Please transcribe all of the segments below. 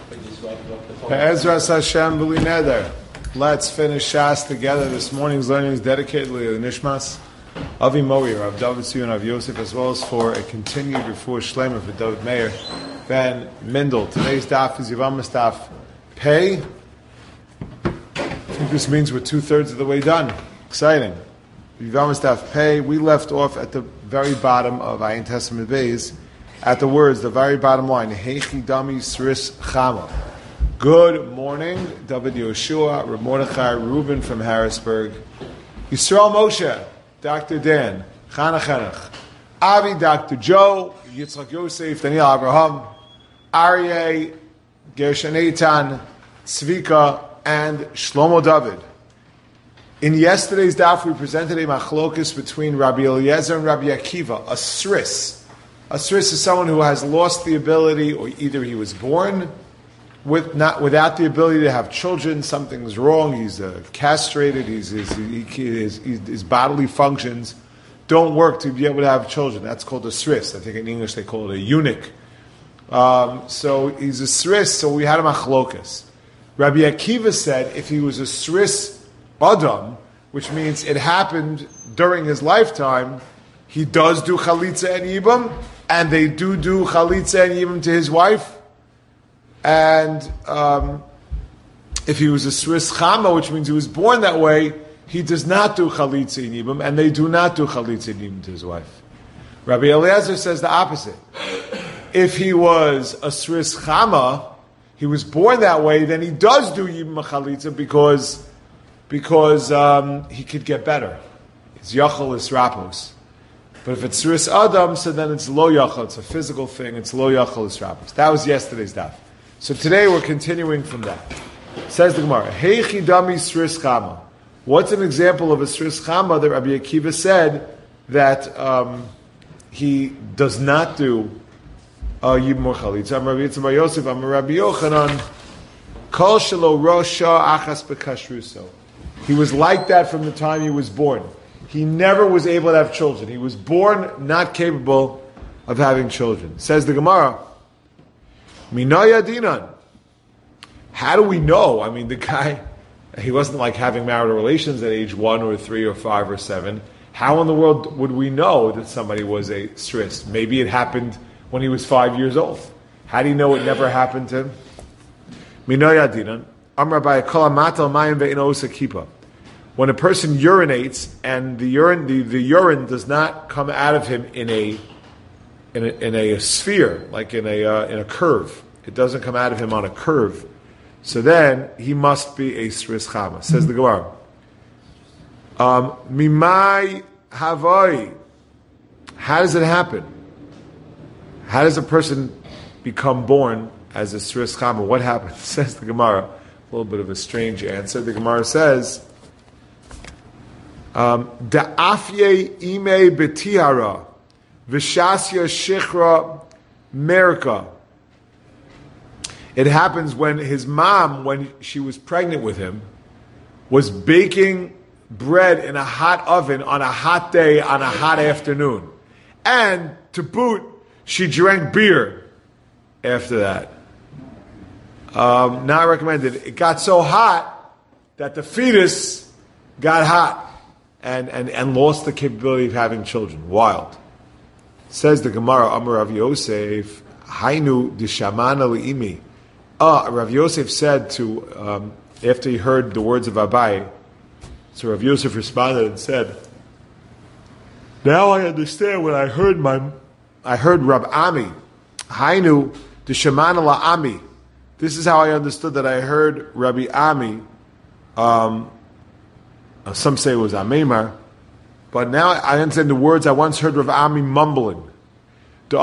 Pe'ezras Hashem b'li neder. Let's finish Shas together. This morning's learning is dedicated to the Nishmas Avi Moir, Rav David Tzvi, Rav Yosef, as well as for a continued refuah shleima for David Meir ben Mindel. Today's daf is Yevamos daf Pei. I think this means we're 2/3 of the way done. Exciting. Yevamos daf Pei. We left off at the very bottom of Ayin Testament Beis at the words, the very bottom line, Heichi Dami Sris Chama. Good morning, David Yoshua, Reb Mordechai Reuben from Harrisburg, Yisrael Moshe, Dr. Dan, Chana Chanach, Avi, Dr. Joe, Yitzchak Yosef, Daniel Abraham, Aryeh, Gershon Eitan, Tzvika, and Shlomo David. In yesterday's daf, we presented a machlokus between Rabbi Eliezer and Rabbi Akiva, a sris. A sris is someone who has lost the ability, or either he was born without the ability to have children, something's wrong, he's castrated, his bodily functions don't work to be able to have children. That's called a sris. I think in English they call it a eunuch. So he's a sris, so we had a machlokas. Rabbi Akiva said if he was a sris adam, which means it happened during his lifetime, he does do chalitza and yibam, and they do chalitza and yibam to his wife. And if he was a Sris Chama, which means he was born that way, he does not do Chalitza in Yibam, and they do not do Chalitza in Yibam to his wife. Rabbi Eliezer says the opposite. If he was a Sris Chama, he was born that way, then he does do Yibam Chalitza because he could get better. It's Yachal Israpos. But if it's Sris Adam, so then it's Lo Yachal. It's a physical thing. It's Lo Yachal Israpos. That was yesterday's daf. So today we're continuing from that. Says the Gemara, Heichi Dami Sris Chama. What's an example of a Sris Chama that Rabbi Akiva said that he does not do Yibam Chalitza? I'm Rabbi Yitzchak Bar Yosef, I'm Rabbi Yochanan. Kol Shelo Rosha Achas Bekashruso. He was like that from the time he was born. He never was able to have children. He was born not capable of having children. Says the Gemara, Minaya Dinan. How do we know? I mean, the guy, he wasn't like having marital relations at age 1 or 3 or 5 or 7. How in the world would we know that somebody was a sris? Maybe it happened when he was 5 years old. How do you know it never happened to him? Minaya Dinan. Amar by Kolamatol Mayim Ve'ino Kippah. When a person urinates and the urine does not come out of him in a sphere, like in a curve. It doesn't come out of him on a curve. So then he must be a Sris Chama. Says the Gemara. Mimai Havai. How does it happen? How does a person become born as a Sris Chama? What happens? Says the Gemara. A little bit of a strange answer. The Gemara says, Da'afye ime betihara. Vishasya Shichra Merka. It happens when his mom, when she was pregnant with him, was baking bread in a hot oven on a hot day on a hot afternoon. And to boot, she drank beer after that. Not recommended. It got so hot that the fetus got hot and lost the capability of having children. Wild. Says the Gemara, Amar Rav Yosef, Hainu dishamana li'imi. Rav Yosef said to, after he heard the words of Abai, so Rav Yosef responded and said, now I understand when I heard Rav Ami, Hainu dishamana la'ami. This is how I understood that I heard Rabbi Ami, some say it was Amemar, but now I understand the words I once heard Rav Ami mumbling. I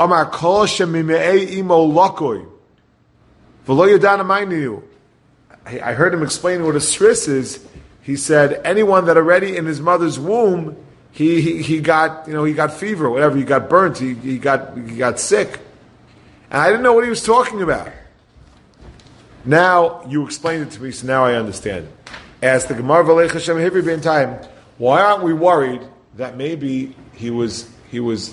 heard him explaining what a sris is. He said anyone that already in his mother's womb he got fever, whatever, he got burnt, he got sick, and I didn't know what he was talking about. Now you explained it to me, so now I understand it. Asked the Gemara, V'lech Hashem Hivri Ben Time, why aren't we worried that maybe he was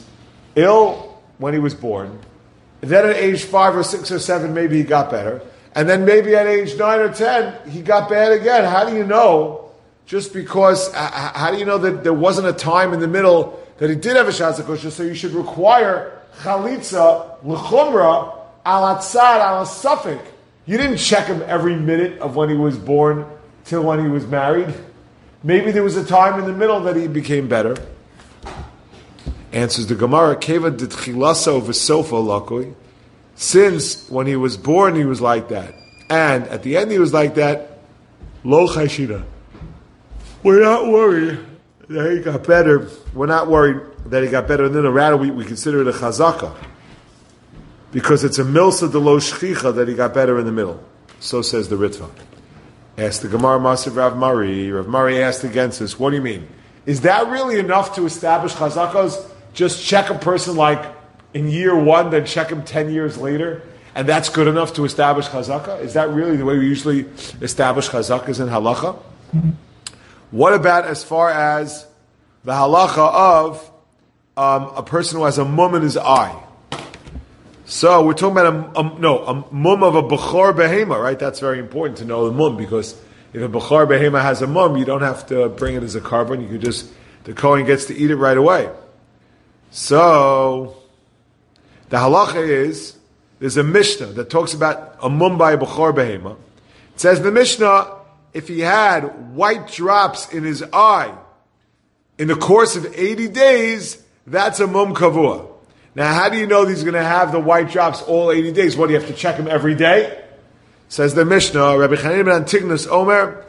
ill when he was born, and then at age 5 or 6 or 7 maybe he got better, and then maybe at age 9 or 10, he got bad again. How do you know? Just because, how do you know that there wasn't a time in the middle that he did have a Shas HaKosher? So you should require Chalitza, L'chumra, al Atzad, al Suffolk. You didn't check him every minute of when he was born till when he was married. Maybe there was a time in the middle that he became better. Answers the Gemara, Keva ditchilasa v'sofa lakoi. Since when he was born he was like that, and at the end he was like that, lo chayshina. We're not worried that he got better. We're not worried that he got better, and then rather we consider it a chazaka. Because it's a milsa de lo shchicha that he got better in the middle. So says the Ritva. Asked the Gemara Masiv Rav Mari. Rav Mari asked against this. What do you mean? Is that really enough to establish chazakas? Just check a person like in year 1, then check him 10 years later, and that's good enough to establish chazaka? Is that really the way we usually establish chazakas in halacha? What about as far as the halacha of a person who has a mum in his eye? So we're talking about a mum of a bechor behema, right? That's very important to know the mum, because if a bechor behema has a mum, you don't have to bring it as a carbon. You could just, the Kohen gets to eat it right away. So the halacha is, there's a Mishnah that talks about a mum by a bechor behema. It says in the Mishnah, if he had white drops in his eye in the course of 80 days, that's a mum kavua. Now, how do you know that he's going to have the white drops all 80 days? What, do you have to check him every day? Says the Mishnah, Rabbi Chanina ben Antigonus Omer,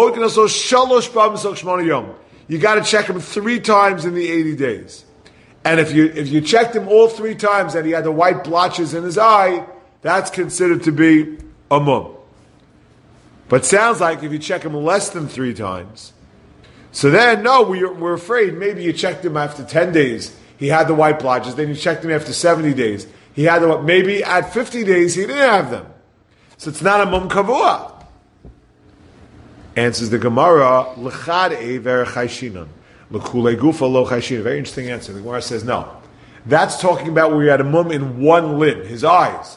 you got to check him 3 times in the 80 days. And if you checked him all 3 times and he had the white blotches in his eye, that's considered to be a mum. But sounds like if you check him less than 3 times, so then, no, we're afraid maybe you checked him after 10 days, he had the white blotches, then you checked him after 70 days, he had maybe at 50 days he didn't have them. So it's not a mum kavua. Answers the Gemara, l'chad eiver chayshinan, l'kulei gufa lo chayshinan. Very interesting answer. The Gemara says no. That's talking about where you had a mum in one limb, his eyes.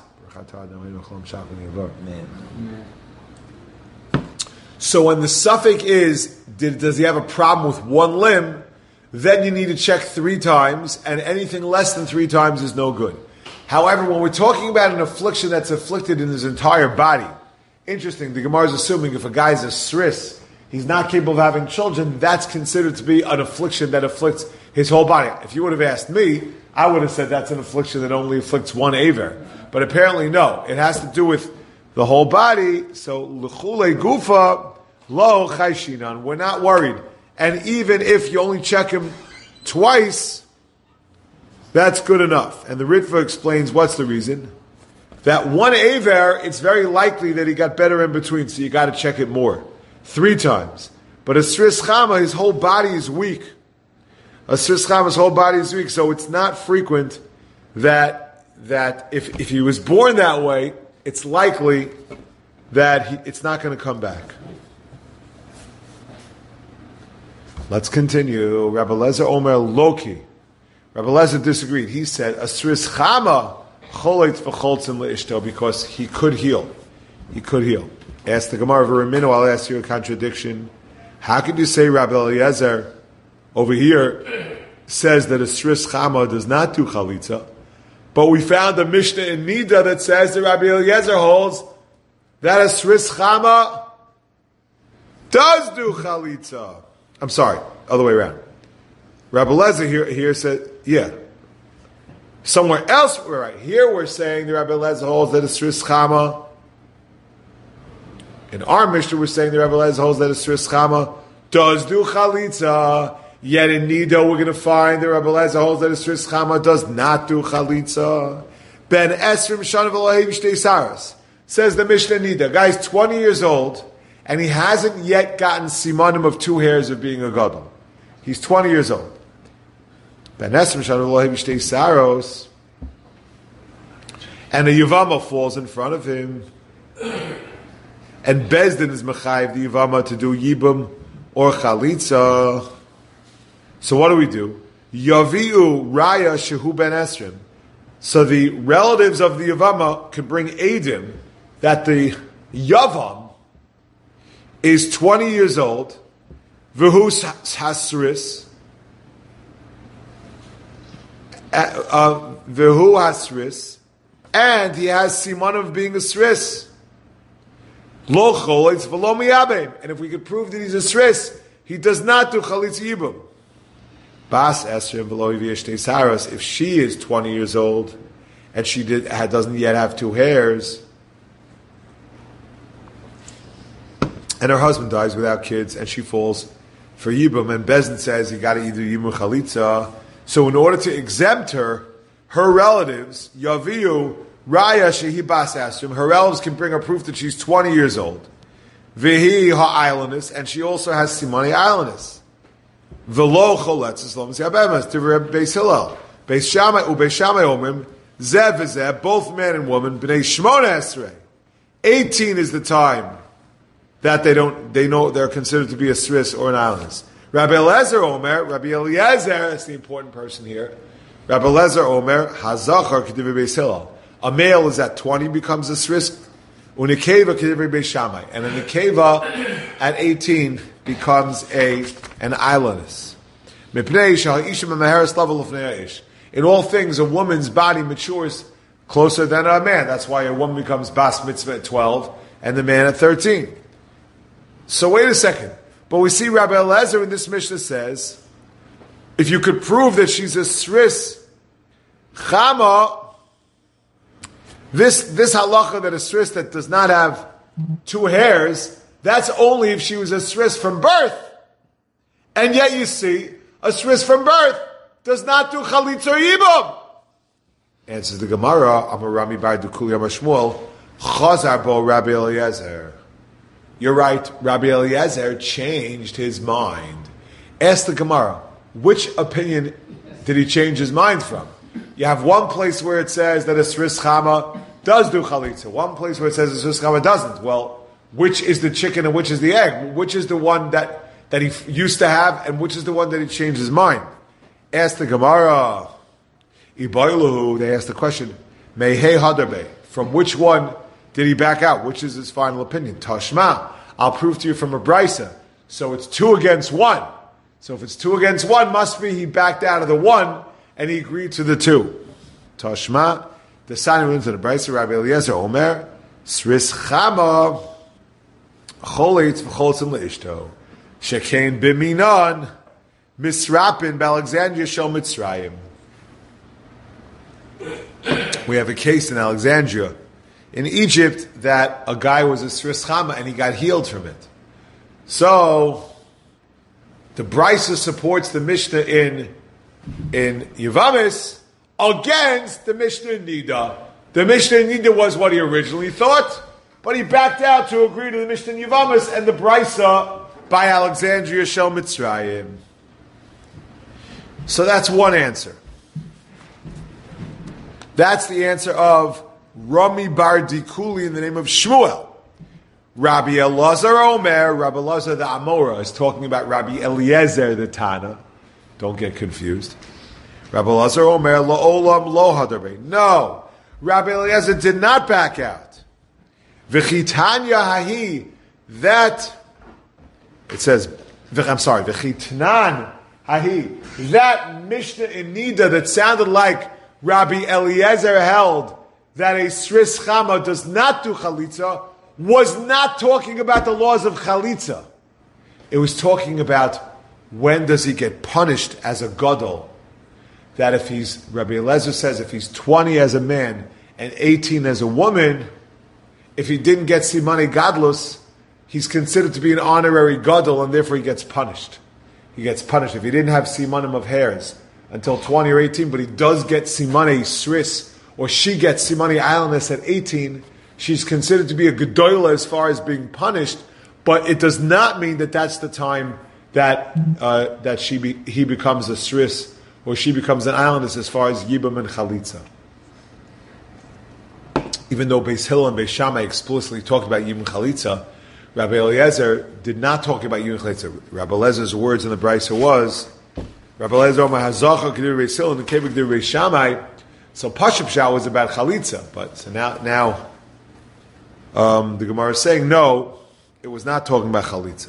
So when the suffix is, does he have a problem with one limb, then you need to check 3 times, and anything less than 3 times is no good. However, when we're talking about an affliction that's afflicted in his entire body, interesting, the Gemara is assuming if a guy's a sris, he's not capable of having children, that's considered to be an affliction that afflicts his whole body. If you would have asked me, I would have said that's an affliction that only afflicts one aver. But apparently no, it has to do with the whole body, so l'chule gufa lo chayshinan, we're not worried. And even if you only check him twice, that's good enough. And the Ritva explains what's the reason. That one aver, it's very likely that he got better in between, so you got to check it more. 3 times. But a sris chama, his whole body is weak. A sris chama's whole body is weak, so it's not frequent that if he was born that way, it's likely that it's not going to come back. Let's continue. Rabbi Lezer Omer Loki. Rabbi Lezer disagreed. He said, Asris Chama cholet v'choltzim le'ishto, because he could heal. He could heal. Ask the Gemara of Ramino, I'll ask you a contradiction. How could you say Rabbi Eliezer over here says that Asris Chama does not do chalitza, but we found a Mishnah in Nida that says that Rabbi Eliezer holds that Asris Chama does do chalitza. I'm sorry, other way around. Rabbi Lezer here said, yeah. Somewhere else, we're right. Here we're saying the Rabbi Lezer holds that it's Sris Chama. In our Mishnah, we're saying the Rabbi Lezer holds that it's Sris Chama does do chalitza. Yet in Nido, we're going to find the Rabbi Lezer holds that it's Sris Chama does not do chalitza. Ben Esrim Shana V'Lohev Shtei Saras, says the Mishnah Nida. Guy's 20 years old, and he hasn't yet gotten simanim of 2 hairs of being a gadol. He's 20 years old. Ben Esrim Shana V'Lohev Shtei Saros, and a Yavama falls in front of him, and Bezdin is mechayiv the Yavama to do Yibum or Chalitza. So what do? Yaviu Raya Shehu Ben Esrim. So the relatives of the Yavama can bring Eidim that the Yavam is 20 years old, V'hu Hasris, V'hu Hasris, and he has Siman of being a Sris. Lo Cholitz V'lo Miyabim. And if we could prove that he's a Sris, he does not do Chalitz Yibum. Bas Esrim V'lo Yiviyashtei Saras, if she is 20 years old, and she doesn't yet have 2 hairs, and her husband dies without kids, and she falls for Yibum, and Bezin says you got to either Yibum Chalitza. So in order to exempt her relatives, Yaviu, Raya Shehi Bas Esrim, her relatives can bring her proof that she's 20 years old. Vihi Ha-Islandess, and she also has Simani Islandess. V'lo Choletzes Lo Misyabemes, to Beis Hillel. Beis Shammai Omrim, Zev v'Zev, both man and woman, B'nei Shmona Esrei. 18 is the time that they know they're considered to be a Sris or an Islandess. Rabbi Eliezer, that's the important person here. Rabbi Eliezer Omer, Hazachar K'divrei Beis Hillel. A male is at 20, becomes a Sris. Unikeva K'divrei Beis Shammai. And a Nikeva at 18 becomes an Islandess. Mipnei Sha'isha Memeheres Lavel Lefnei Ha'ish. In all things, a woman's body matures closer than a man. That's why a woman becomes Bas Mitzvah at 12 and the man at 13. So wait a second. But we see Rabbi Eliezer in this Mishnah says, if you could prove that she's a Sris Chama, this halacha that a Sris that does not have 2 hairs, that's only if she was a Sris from birth. And yet you see, a Sris from birth does not do Chalitz or Yibum. Answers the Gemara, Amar Rami Bar Dukuli Amar Shmuel, Chazar Bo Rabbi Eliezer. You're right, Rabbi Eliezer changed his mind. Ask the Gemara, which opinion did he change his mind from? You have one place where it says that a Sris Chama does do Chalitza, one place where it says a Sris Chama doesn't. Well, which is the chicken and which is the egg? Which is the one that he used to have and which is the one that he changed his mind? Ask the Gemara. Ibailuhu, they asked the question, Mehei Hadarbe, from which one did he back out? Which is his final opinion? Tashma, I'll prove to you from a brisa. So it's 2 against 1. So if it's 2 against 1, must be he backed out of the 1 and he agreed to the 2. Tashma, the sign into the brisa, Rabbi Eliezer Omer, Sris Chama, Cholitz v'choltzim leishto, Shekain b'minan, Misrapin b'Alexandria shel Mitzrayim. We have a case in Alexandria, in Egypt, that a guy was a Sris Chama and he got healed from it. So, the Brisa supports the Mishnah in Yevamis against the Mishnah in Nida. The Mishnah in Nida was what he originally thought, but he backed out to agree to the Mishnah in Yevamis and the Brisa by Alexandria shel Mitzrayim. So that's one answer. That's the answer of Rami Bar Dikuli in the name of Shmuel. Rabbi Elazar Omer, Rabbi Elazar the Amora is talking about Rabbi Eliezer the Tana. Don't get confused. Rabbi Elazar Omer, La'olam lo hadarbe. No, Rabbi Eliezer did not back out. V'chitanya hahi, that, it says, V'chitnan hahi, that Mishnah in Nida that sounded like Rabbi Eliezer held that a Sris Chama does not do Chalitza, was not talking about the laws of Chalitza. It was talking about when does he get punished as a Gadol. That if he's, Rabbi Eliezer says, if he's 20 as a man and 18 as a woman, if he didn't get Simani Gadlus, he's considered to be an honorary Gadol and therefore he gets punished. He gets punished. If he didn't have Simanim of hairs until 20 or 18, but he does get Simani Sris, or she gets Simani Islandess at 18, she's considered to be a Gedola as far as being punished, but it does not mean that that's the time that he becomes a Sris, or she becomes an Islandess as far as Yibam and Chalitza. Even though Beis Hillel and Beis Shammai explicitly talked about Yibam Chalitza, Rabbi Eliezer did not talk about Yibam Chalitza. Rabbi Eliezer's words in the Brisa was, Rabbi Eliezer Omar Hazacha Kedir Beis Hillel and Kevik Kedir Beis Shammai. So Pashup Shah was about Chalitza, but so now The Gemara is saying, no, it was not talking about chalitza.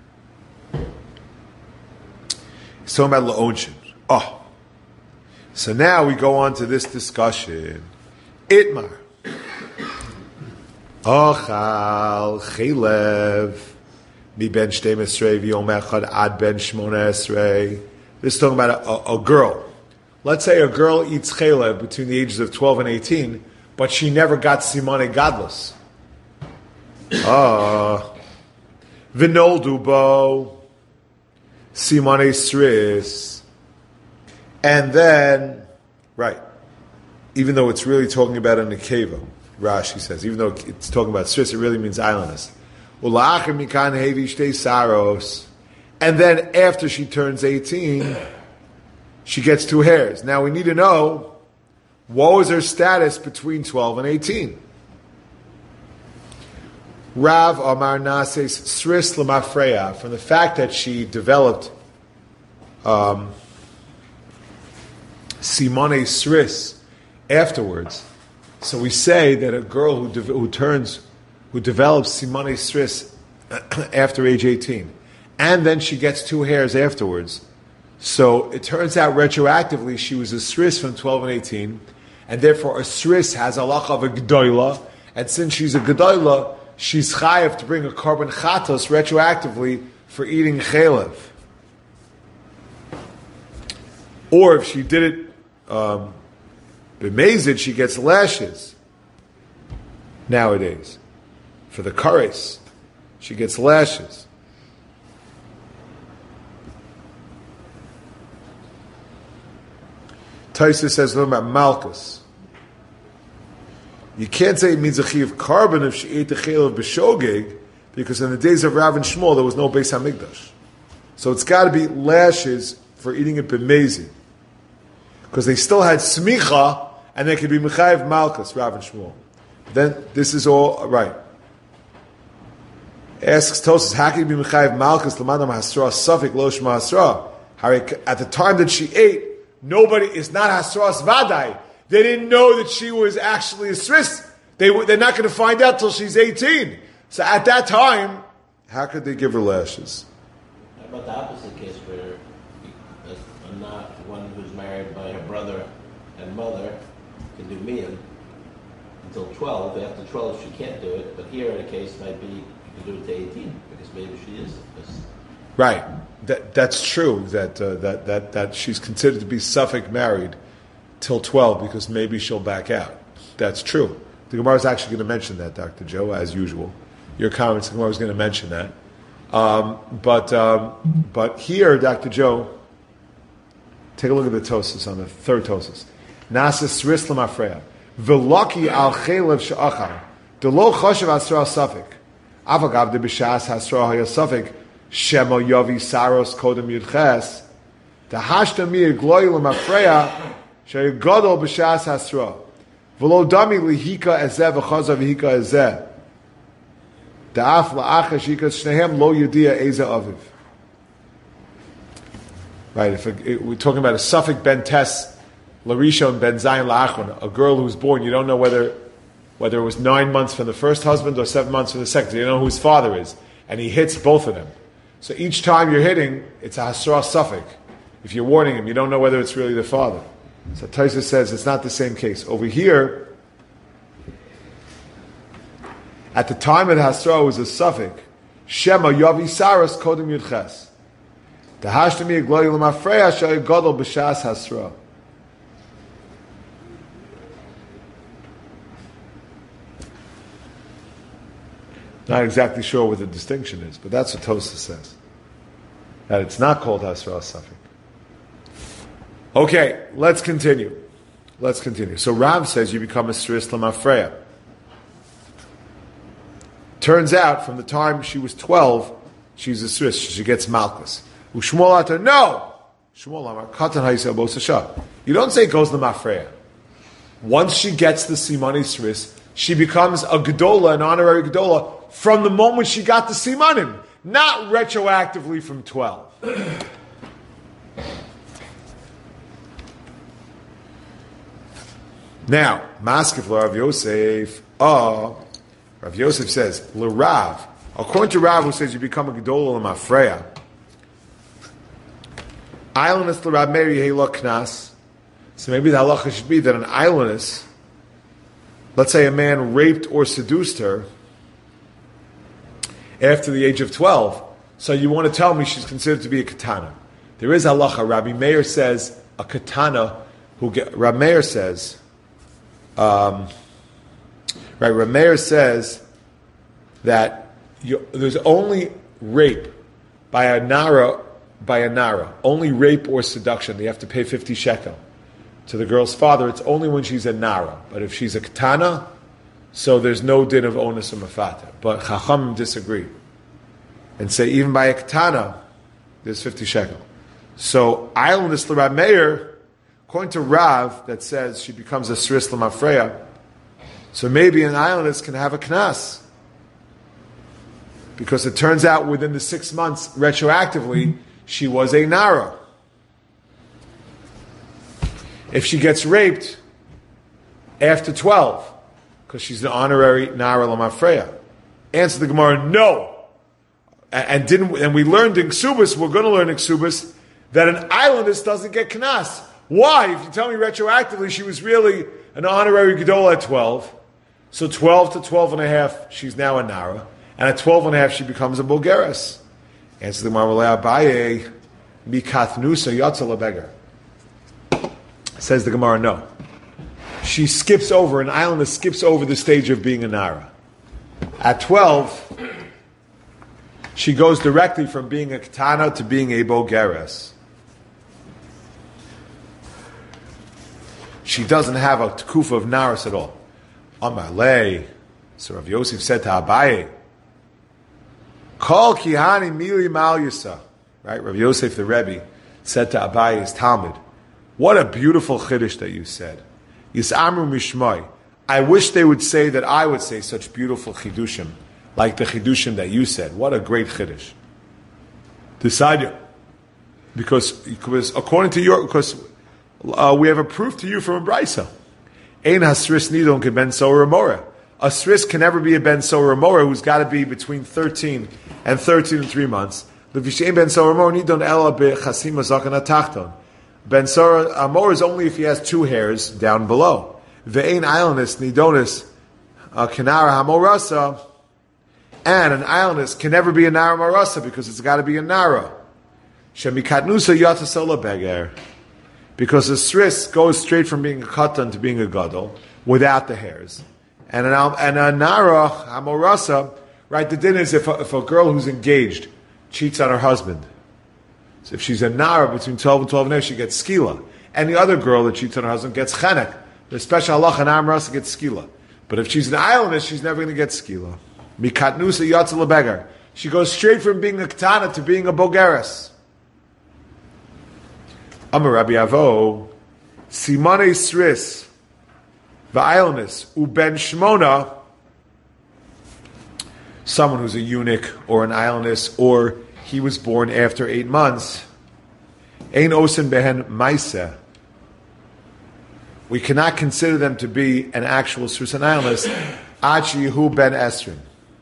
It's talking about la'onshin. Oh. So now we go on to this discussion. Itmar. Ochal chelev mi ben 12 v'yom echad ad ben 18. This is talking about a girl. Let's say a girl eats chelev between the ages of 12 and 18, but she never got simone gadlus. Vinoldu bo simone sris. And then, right, even though it's really talking about a nekeva, Rashi says, even though it's talking about sris, it really means islandess. And then after she turns 18, she gets 2 hairs. Now we need to know, what was her status between 12 and 18? Rav Amar Nases Sris Lamafreya, from the fact that she developed Simone Sris afterwards. So we say that a girl who develops Simone Sris after age 18, and then she gets 2 hairs afterwards. So it turns out retroactively she was a Sris from 12 and 18, and therefore a Sris has a halach of a Gedolah, and since she's a Gedolah, she's chayav to bring a korban chatos retroactively for eating chelev. Or if she did it b'mezid, she gets lashes. Nowadays, for the kares, she gets lashes. Taisa says no about Malchus. You can't say it means a chiyuv korban if she ate the chelev b'shogeg, because in the days of Rav and Shmuel there was no Beis Hamikdash. So it's got to be lashes for eating it b'mezid, because they still had smicha and they could be mechayev Malchus, Rav and Shmuel. Then this is all right. Asks Tosas, how can you be mechayev Malchus l'madam hasra safik lo shma hasra? At the time that she ate, nobody is not hasras vadai. They didn't know that she was actually a sris. They're not going to find out till she's 18. So at that time, how could they give her lashes? How about the opposite case where not one who's married by her brother and mother can do miyam until 12. After 12, she can't do it. But here, the case might be you can do it to 18 because maybe she is. Right. That's true. That she's considered to be suffix married till 12 because maybe she'll back out. That's true. The Gemara is actually going to mention that, Dr. Joe, as usual. Your comments, the Gemara is going to mention that. But here, Dr. Joe, take a look at the Tosas on the third Tosas. Nasa sris l'mafreya v'laki al chelev she'achar delo choshev hasra safik avagav de b'shas hasra haya safik shemo yovi saros kodem yudches dahashta mi gloy l'mafreya she'gadol b'shas hasra v'lo dami lihika ezeh v'chazav lihika ezeh da'af la'acha shikas shnehem lo yudia eza aviv. Right, we're talking about a suffix ben tes larishon ben zayin la'achron, a girl who's born, you don't know whether it was 9 months from the first husband or 7 months from the second. You don't know who his father is, and he hits both of them. So each time you're hitting, it's a hasra suffix. If you're warning him, you don't know whether it's really the father. So Taisa says it's not the same case. Over here, at the time of the hasra was a suffix. Shema yavi saras kodem yudches. The hashtami glory l'mafreya shel gadol b'shas hasra. Not exactly sure what the distinction is, but that's what Tosas says. That it's not called hasra suffix. Okay, let's continue. So Rav says you become a sris l'mafreya. Turns out, from the time she was 12, she's a sris. She gets malchus. Ushmuel atar, no! Shmuel amar, katan ha'yisel bo sasha. You don't say it goes l'mafreya. Once she gets the simani sris, she becomes a gedola, an honorary gedola, from the moment she got the simanim, not retroactively from 12. Now, maskef Rav Yosef, Rav Yosef says, L'Rav. According to Rav, who says you become a Gedol L'Mafreya, Islandist L'Rav Meir Yehela Knas. So maybe the halacha should be that an islandist, let's say a man raped or seduced her after the age of 12, so you want to tell me she's considered to be a katana. There is halacha. Rabbi Meir says a katana Rabbi Meir says, Rabbi Meir says that there's only rape by a nara, only rape or seduction. You have to pay 50 shekel to the girl's father. It's only when she's a nara. But if she's a katana, so there's no din of onus or mafata. But Chacham disagree and say even by a katana, there's 50 shekel. So islandist Rabbi Meir, according to Rav, that says she becomes a Sris L'Mafreya, so maybe an islandist can have a knas. Because it turns out within the 6 months, retroactively, she was a Nara. If she gets raped after 12, because she's an honorary Nara L'Mafreya. Answer the Gemara, no. And we learned in Ksubis, we're going to learn in Ksubis, that an islandist doesn't get knas. Why? If you tell me retroactively she was really an honorary Gedola at 12, so 12 to 12 and a half, she's now a Nara, and at 12 and a half she becomes a Bulgaris. Answer the Gemara, Abaye, mikatnusa yatza lebeger. Says the Gemara, no. She skips over, an islandist skips over the stage of being a Nara. At 12, she goes directly from being a Katana to being a Bulgaris. She doesn't have a tekufa of naris at all. Amalei, so Rav Yosef said to Abaye, Kol kihani mili mal yisa. Right, Rav Yosef the Rebbe said to Abaye's Talmud, what a beautiful chiddush that you said. Yisamru mishmai. I wish they would say that I would say such beautiful chidushim, like the chidushim that you said. What a great chiddush. Decide, because according to your, we have a proof to you from a brisa. Ein hasris nidon ke ben sower mora. A sris can never be a ben sower mora who's got to be between 13 and 3 months. Levishein ben sower mora nidon ela bechasima zakan atachton. Ben sower mora is only if he has 2 hairs down below. Ve'ein islandist nidonis kenara hamorasa. And an islandist can never be a nara marasa because it's got to be a nara. Shemikatnusa yatasola beger. Because a sris goes straight from being a katan to being a gadol without the hairs. And a nara, amorasa, right, the din is if a girl who's engaged cheats on her husband. So if she's a nara between 12 and 12 and a half, she gets skila. And the other girl that cheats on her husband gets chenek. The special halacha and amorasa gets skila. But if she's an islandist, she's never going to get skila. Mikatnusa yatzel lebeger. She goes straight from being a katana to being a bogeres. Amar Rabbi Avo, Simane Sris, Va'ilnis, Uben Shmona, someone who's a eunuch or an islandist, or he was born after 8 months, Ein Osen Behen Maisa. We cannot consider them to be an actual Sris and islandist, Achi Yehu Ben Esrin.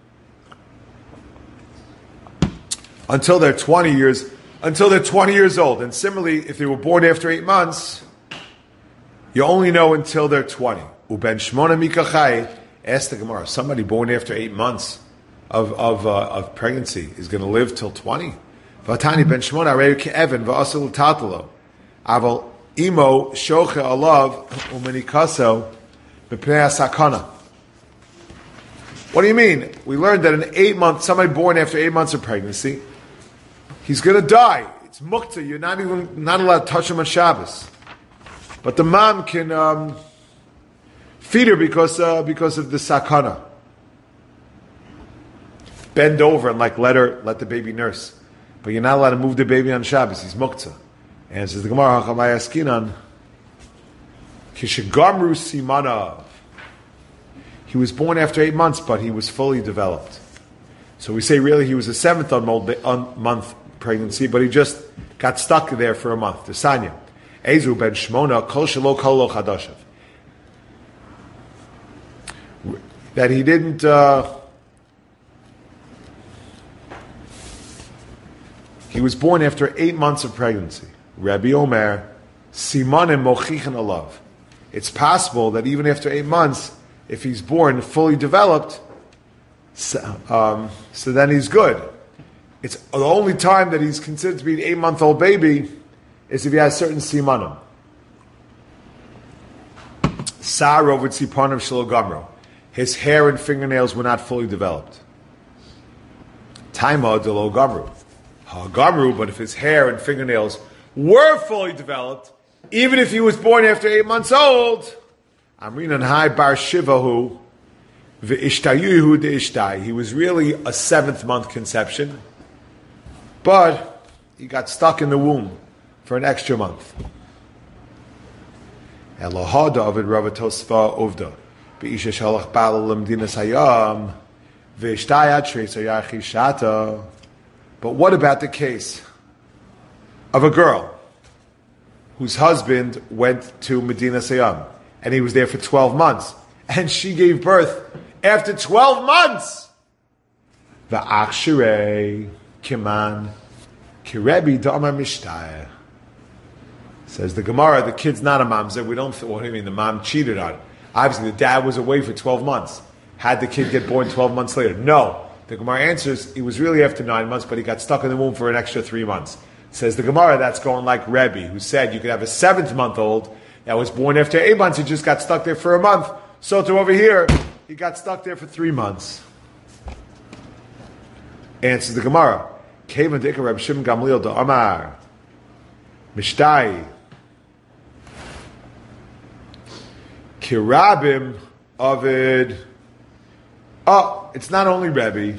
Until they're 20 years old. And similarly, if they were born after 8 months, you only know until they're 20. Uben Shmona Mikachai, ask the Gemara, somebody born after 8 months of pregnancy is going to live till 20? Vatani ben Shmona Reu Ke'evan V'asul Tatalo. Aval Imo Shoche Alav Umenikaso B'pnei Sakana. What do you mean? We learned that in 8 months, somebody born after 8 months of pregnancy, he's going to die. It's mukta. You're not allowed to touch him on Shabbos. But the mom can feed her because of the sakana. Bend over and let the baby nurse. But you're not allowed to move the baby on Shabbos. He's mukta. And says the Gemara, Hachamay Askinan, Kishagamru Simanav. He was born after 8 months, but he was fully developed. So we say really he was a 7th month pregnancy, but he just got stuck there for a month. The Sanya. Ezu ben Shmona, kol shelo kol lo chadashav. that he didn't. He was born after 8 months of pregnancy. Rabbi Omer, simanim mochichin alav. It's possible that even after 8 months, if he's born fully developed, so then he's good. It's the only time that he's considered to be an 8-month-old baby is if he has certain simanim. Sarov with sipanim shelo gamro. His hair and fingernails were not fully developed. Taima de lo gamru. Gamru, but if his hair and fingernails were fully developed, even if he was born after 8 months old, Amrinan Hai Bar Shivahu, V'ishtayuhu de Ishtai. He was really a 7th month conception, but he got stuck in the womb for an extra month. Elohada Ovid Ravatosva Ovda, Be'isha Shalach Balalam Dinas Hayam, V'ishtaya Tresayach Shata. But what about the case of a girl whose husband went to Medina Sayyam and he was there for 12 months and she gave birth after 12 months? V'ach shirei kiman kirebi da'amar mishtaya. Says the Gemara, the kid's not a mamzer. We don't. What do you mean? The mom cheated on it. Obviously, the dad was away for 12 months. Had the kid get born 12 months later? No. The Gemara answers, it was really after 9 months, but he got stuck in the womb for an extra 3 months. Says the Gemara, that's going like Rebbe, who said you could have a 7th-month-old that was born after 8 months, he just got stuck there for a month. So to over here, he got stuck there for 3 months. Answers the Gemara, Kevan Dika Reb Shimon Gamliel da Amar, Mishtai, Kirabim Ovid. Oh, it's not only Rebbe.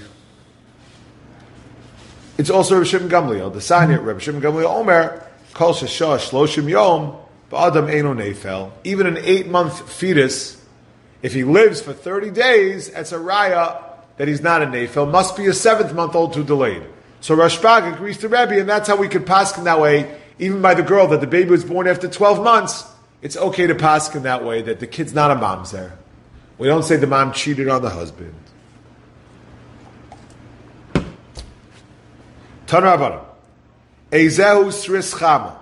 It's also Reb Shimon Gamliel. The Sanya, Reb Shimon Gamliel Omer, Kol Sheshah Shloshim Yom, Ba'adam Eino Nefel. Even an 8-month fetus, if he lives for 30 days, it's a raya that he's not a Nefel. Must be a 7th-month-old who delayed. So Rashbag agrees to Rebbe, and that's how we could paskin that way, even by the girl, that the baby was born after 12 months. It's okay to paskin that way, that the kid's not a mamzer. We don't say the mom cheated on the husband. Tanrabana. Ezehu sris chama.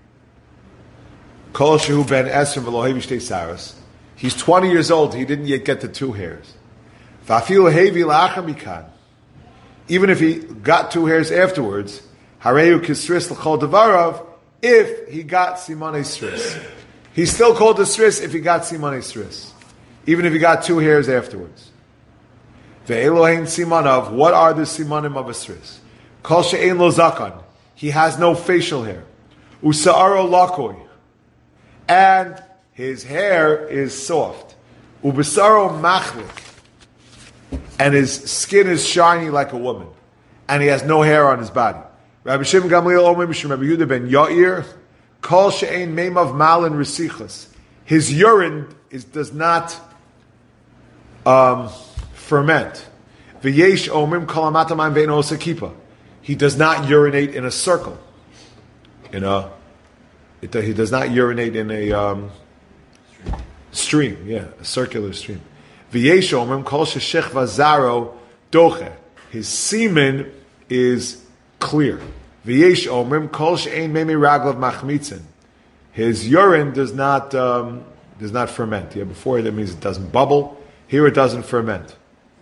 Kol shehu ben esrim v'lo hevi shtei saras. He's 20 years old. He didn't yet get the 2 hairs. V'afilu hevi la'achar mikan. Even if he got 2 hairs afterwards, harehu kisris l'chol devarav, if he got simanei sris. He's still called a sris if he got simanei sris. Even if he got 2 hairs afterwards. Ve'elohein simanav, what are the simanim of a sris? Kol she'ein lo zakan, he has no facial hair. Usa'aro lakoi, and his hair is soft. Ubesaro machlik, and his skin is shiny like a woman. And he has no hair on his body. Rabbi Shimon Gamliel Omer Mishum Rabbi Yehuda ben Yair, Kol she'ein meimav malin resichas, his urine does not ferment. V'yesh omrim kol amatamayim ve'en osa kippah. He does not urinate in a circle. He does not urinate in a stream. Yeah, a circular stream. V'yesh omrim kol sheshech vazaro doche. His semen is clear. V'yesh omrim kol she'ein memi raglav machmitzin. His urine does not ferment. Yeah, before that means it doesn't bubble. Here it doesn't ferment.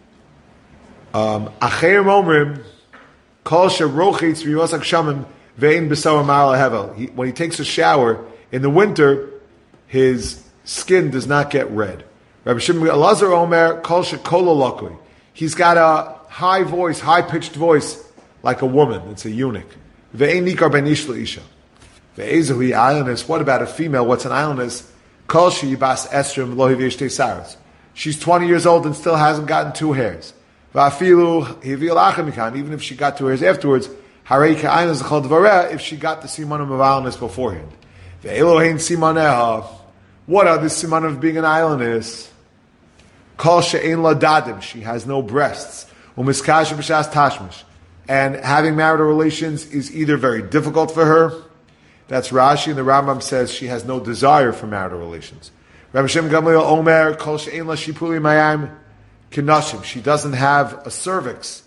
Acher omrim kol sherochitz v'yosak shamim ve'in b'sar ma'al hevel. When he takes a shower in the winter, his skin does not get red. Rabbi Shimon Elazar Omer kol shekolo lokoi. He's got a high voice, high-pitched voice, like a woman. It's a eunuch. Ve'ein nikar ben ish le'isha. Ve'ezahu islandess. What about a female? What's an islandess? Kol sheyibas esrim lo hivish saras. She's 20 years old and still hasn't gotten 2 hairs. Va'afilu hivil achamikan. Even if she got 2 hairs afterwards, harei ka'aynas l'chol dvareh. If she got the simanim of islandess beforehand. Ve'elohein simaneha. What are the simanim of being an islandess? Kol she'ein la dadim. She has no breasts. Umiskash b'shas tashmish. And having marital relations is either very difficult for her. That's Rashi, and the Rambam says she has no desire for marital relations. Rabbi Shem Gamliel Omer, Kol she'ein la shipuli mayam kinashim. She doesn't have a cervix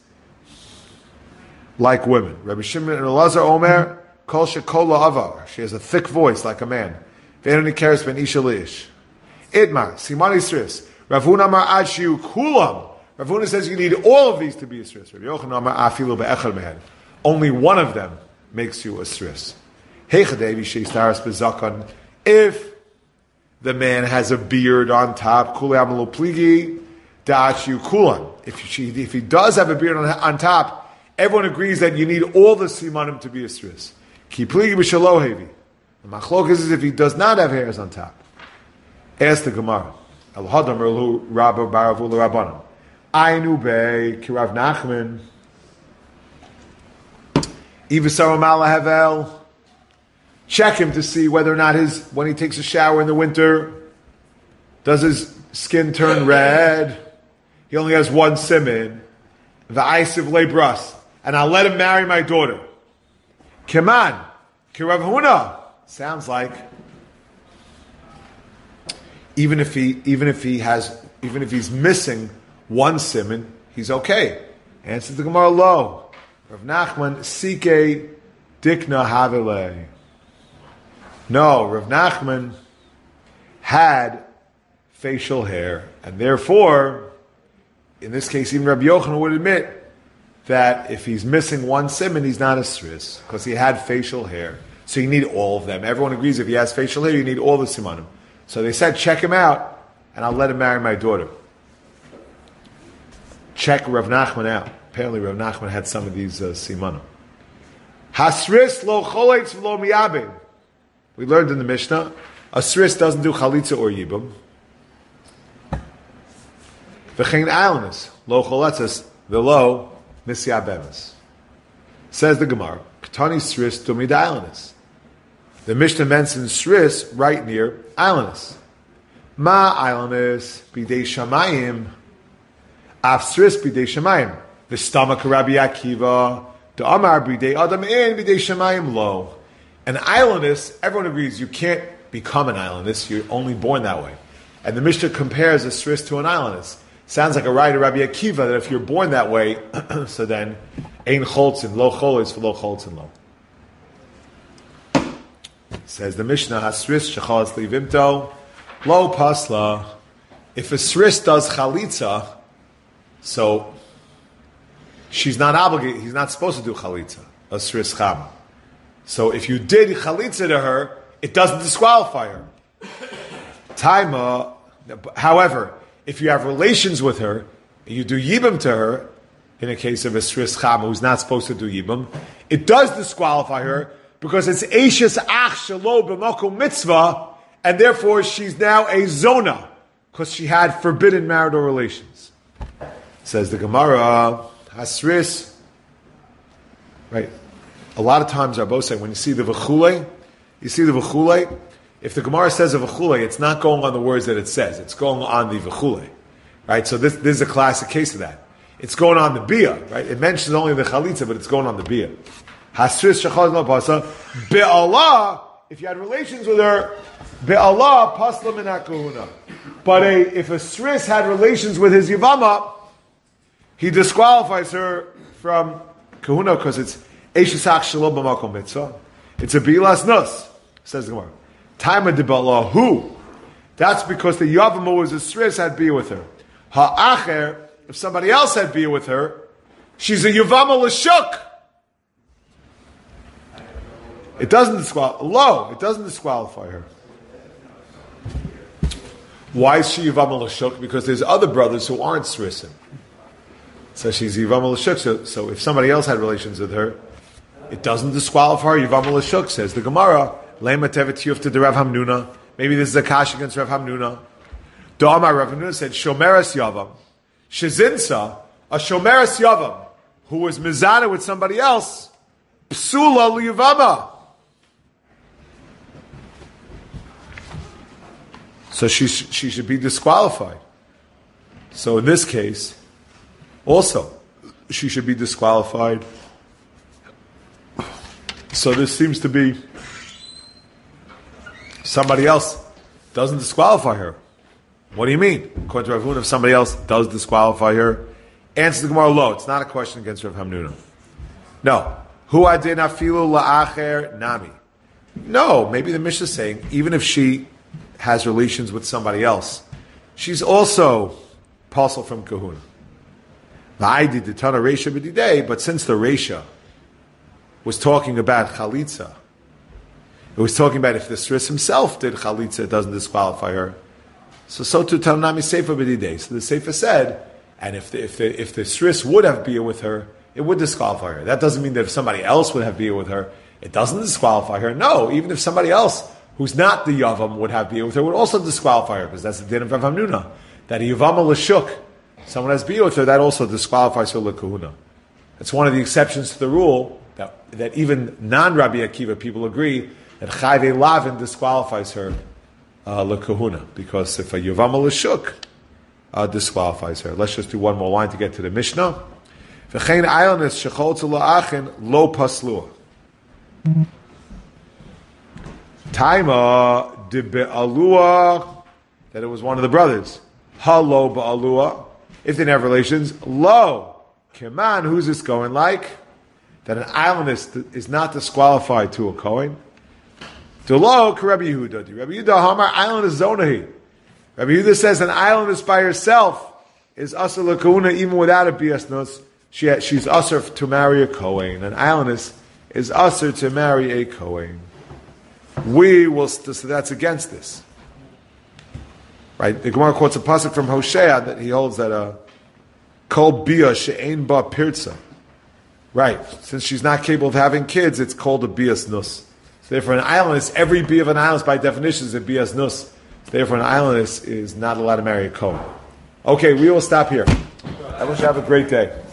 like women. Rabbi Shimon and Elazar Omer, kol shekola avar. She has a thick voice like a man. Ve'enoni keres ben isha leish. Idmar, simani sris. Rav Huna amar ad shiu kulam. Rav Huna says you need all of these to be a sris. Rabbi Yochanan amar afilu be'echad mehen. Only one of them makes you a sris. Heichadevi sheistaras bezakan. If the man has a beard on top, kulam lo pligi, da'at shiu kulam. If he does have a beard on top, everyone agrees that you need all the simanim to be a sris. Ki pligi b'shalohevi. The machlok is if he does not have hairs on top. Ask the Gemara. Al hadam erlu rabba baravu l'rabbanim. Ainu be kirav Nachman. Ivasar mala havel. Check him to see whether or not when he takes a shower in the winter, does his skin turn red? He only has one siman. V'aisiv lebras. And I'll let him marry my daughter. Keman. Kirav Huna. Sounds like even if he's missing one siman, he's okay. Answer the Gemara lo. Rav Nachman sike dikna havile. No, Rav Nachman had facial hair, and therefore, in this case, even Rabbi Yochanan would admit that if he's missing one siman, he's not a sris because he had facial hair. So you need all of them. Everyone agrees if he has facial hair, you need all the simanim. So they said, check him out, and I'll let him marry my daughter. Check Rav Nachman out. Apparently Rav Nachman had some of these simanim. Hasris lo choletz v'lo miyabim. We learned in the Mishnah, a sris doesn't do chalitza or yibum. V'chein ailanis, lo choletzes v'lo nisyabemis. Says the Gemara, Ketani sris dumid ailanis. The Mishnah mentions sris right near ailanis. Ma ailanis bidei shamayim, af sris bidei shamayim. The stomach of Rabbi Akiva, the amar bidei adam in bidei shamayim lo. An ailanis, everyone agrees you can't become an ailanis, you're only born that way. And the Mishnah compares a sris to an ailanis. Sounds like a right of Rabbi Akiva that if you're born that way, so then ein cholzin, lo cholis for lo cholzin lo. Says the Mishnah, Hasris shechalas livimto, lo pasla. If a sris does chalitza, so she's not obligated, he's not supposed to do chalitza, a sris chama. So if you did chalitza to her, it doesn't disqualify her. Taima, however, if you have relations with her, and you do yibam to her, in a case of a sris chama who's not supposed to do yibam, it does disqualify her, because it's Eishes Ach Shelo B'Makom Mitzvah, and therefore she's now a Zona, because she had forbidden marital relations. Says the Gemara, Hasris, right? A lot of times Rabbi say, when you see the V'chule, if the Gemara says a V'chule, it's not going on the words that it says, it's going on the V'chule. Right? So this is a classic case of that. It's going on the Bia, right? It mentions only the Chalitza, but it's going on the Bia. Hasris shachaz lo pasa be'Allah. If you had relations with her, be'Allah pasla min ha'kahuna. But if a sris had relations with his yivama, he disqualifies her from kahuna because it's eishesach shalom b'makom mitzvah. It's a bilas nus, says the Gemara. Taima de be'Allah who? That's because the yavama was a sris had bia with her. Ha'acher, if somebody else had bia with her, she's a yivama l'shuk. It doesn't disqualify her. Why is she Yivam al-Shuk? Because there's other brothers who aren't Srisim. So she's Yivam al-Shuk. So if somebody else had relations with her, it doesn't disqualify her. Yivam al-Shuk, says the Gemara. Lema tevet yufta de Rav Hamnuna. Maybe this is a kash against Rav Hamnuna. Da'amar Rav Hamnuna said, Shomeres Yavam. Shezinsa, a Shomeres Yavam, who was mizana with somebody else, Psula liyavama. So she should be disqualified. So in this case, also, she should be disqualified. So this seems to be somebody else doesn't disqualify her. What do you mean? According to Rav Huna, if somebody else does disqualify her, answer the Gemara, lo. It's not a question against Rav Hamnuna. No. Hu adin afilu la'acher nami. No, maybe the Mishnah is saying, even if she has relations with somebody else, she's also parcel from kahuna. V'aydi d'tana reisha b'didei, but since the reisha was talking about chalitza, it was talking about if the Sris himself did chalitza, it doesn't disqualify her. So too Tanami Seifa b'didei. So the Seifa said, and if the Sris would have bia with her, it would disqualify her. That doesn't mean that if somebody else would have bia with her, it doesn't disqualify her. No, even if somebody else who's not the Yavam would have bia with her, would also disqualify her, because that's the din of Rav Hamnuna. That a Yavama l'shuk, someone has bia with her, that also disqualifies her l'kahuna. That's one of the exceptions to the rule that even non-Rabbi Akiva people agree that Chayve Lavin disqualifies her l'kahuna, because if a Yavama l'shuk disqualifies her. Let's just do one more line to get to the Mishnah. V'chein aylonis shecholtzu la'achin lo paslua. Taima de be'alua, that it was one of the brothers. Halo ba'alua, if they didn't have relations. Lo, keman, who's this going like? That an islandist is not disqualified to a Kohen. Delo Rabbi Yehuda. Rabbi Yehuda Hamar island is zonahi. Rabbi Yehuda says an islandist by herself is asur l'kahuna even without a biasnus. She's asur to marry a Kohen. An islandist is asur to marry a Kohen. So that's against this. Right? The Gemara quotes a pasuk from Hosea that he holds that kol bia she'ein ba pirza. Right. Since she's not capable of having kids, it's called a bias nus. So therefore, an islandist, every bia of an islandist by definition is a bias nus. So therefore, an islandist is not allowed to marry a Kohen. Okay, we will stop here. I wish you have a great day.